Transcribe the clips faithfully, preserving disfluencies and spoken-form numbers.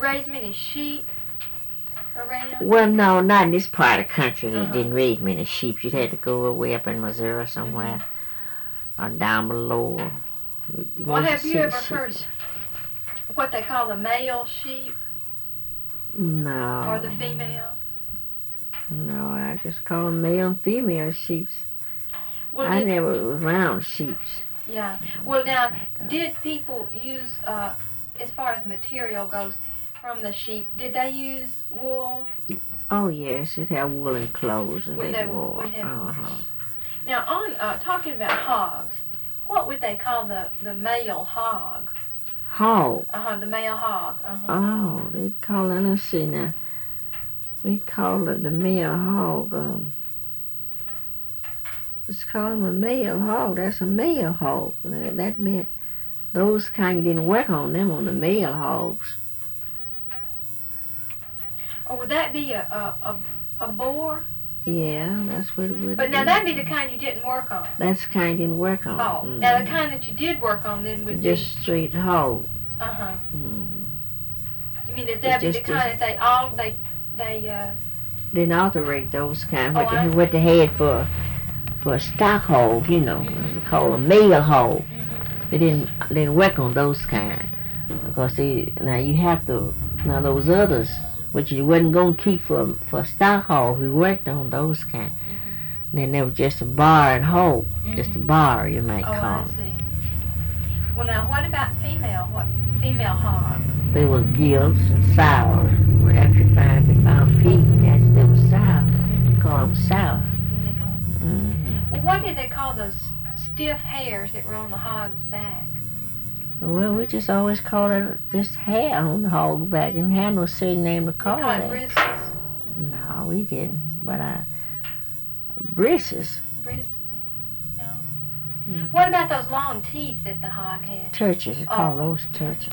raise many sheep around? Well, no, not in this part of the country. They Uh-huh. didn't raise many sheep. You'd have to go way up in Missouri somewhere, or down below. You Well, won't have see you the ever heard sheeps. what they call the male sheep No. or the female? No, I just call them male and female sheeps. Well, I did, never was around sheeps. yeah. Well, now, did people use, uh, as far as material goes, from the sheep, did they use wool? Oh yes, it had woolen clothes and Would they, they- wore. would have- Uh-huh. Now, on uh, talking about hogs, what would they call the, the male hog? Hog. Uh-huh, the male hog. Uh-huh. Oh, they call it. Let's see now. We call it the male hog. Um, let's call him a male hog. That's a male hog. That, that meant those kind didn't work on them on the male hogs. Or would that be a, a, a, a boar? Yeah, that's what it would But be. now that'd be the kind you didn't work on. That's the kind didn't work on. Oh, Mm. now the kind that you did work on then would Just straight hog. be, uh-huh. Mm. You mean that that'd be the just- kind that they all, they, they, uh, Didn't alterate those kind. Oh, What, I they, what they had for for a stock hog, you know, we call a male hog. They didn't they didn't work on those kind because they now you have to now those others which you wasn't gonna keep for for stock hog. We worked on those kind. And then there was just a bar and hog, just a bar you might oh, call I them. see. Well, now what about female, what, female hog? They were gills and sours. Well, after you find they found feet, that's they were sour. Call them sour. Mm-hmm. Well, what did they call those stiff hairs that were on the hog's back? Well, we just always called it just hair on the hog back and had no certain name to They call call it it. bristles. No, we didn't. But I bristles, Bristles. No. Mm. What about those long teeth that the hog had? turches, you Oh. call those turches.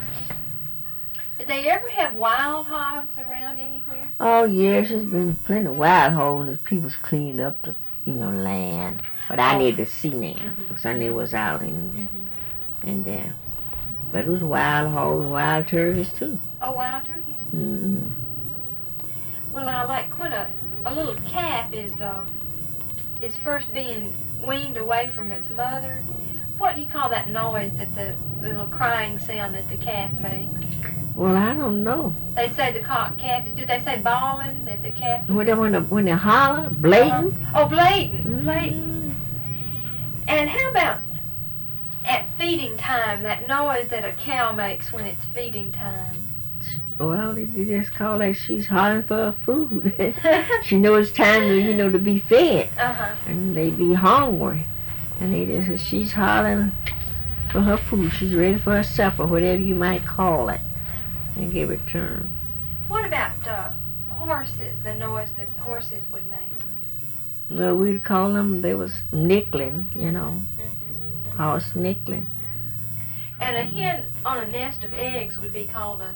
Did they ever have wild hogs around anywhere? Oh yes, there's been plenty of wild hogs and people's cleaned up the, you know, land. But I Oh. need to see now, Mhm. because I knew it was out in Mm-hmm. in there. But it was wild hogs and wild turkeys too. Oh, wild turkeys. Mm-hmm. Well, I like when a, a little calf is uh, is first being weaned away from its mother. What do you call that noise that the little crying sound that the calf makes? Well, I don't know. They say the ca- calf is. Did they say bawling that the calf? When they when they, when they holler, blatant. Oh, blatant, Mm-hmm. blatant. And how about at feeding time? That noise that a cow makes when it's feeding time. Well, they they just call that she's hollering for her food. She knows it's time to, you know, to be fed. Uh huh. And they be hungry. And they just, she's hollering for her food. She's ready for her supper, whatever you might call it. And give it to her. What about uh, horses? The noise that horses would make. Well, we'd call them, they was nickling, you know, Mm-hmm. horse nickling. And a hen on a nest of eggs would be called a.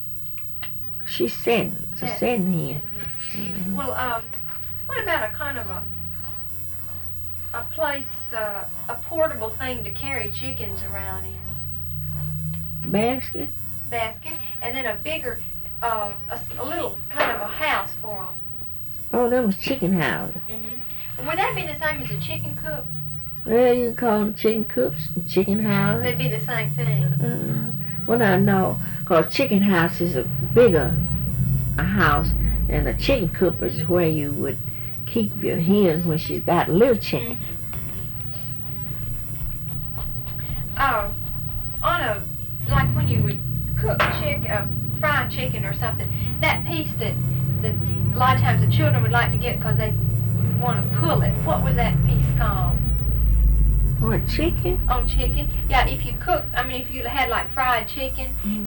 She's setting. It's a Set. setting hen. Mhm. Well, um, what about a kind of a a place, uh, a portable thing to carry chickens around in? Basket? Basket, and then a bigger, uh, a, s- a little kind of a house for them. Oh, that was chicken house. Mm-hmm. Would that be the same as a chicken coop? Well, you call them chicken coops, chicken house. They'd be the same thing. Uh, well, I know, because chicken house is a bigger a house, and a chicken coop is where you would keep your hens when she's got little chicken. Oh, on a, like when you would cook chick, uh, fried chicken or something, that piece that, that a lot of times the children would like to get because they want to pull it. What was that piece called? What, chicken? On chicken? Yeah, if you cook, I mean, if you had like fried chicken,